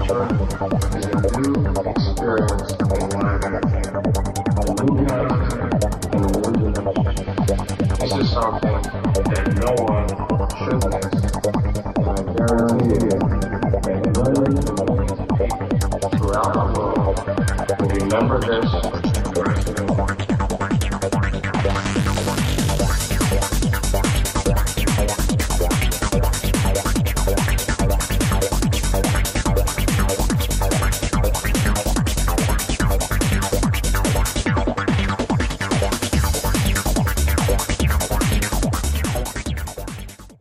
This is something that no one should miss. And I guarantee you that millions and millions of people throughout the world will remember this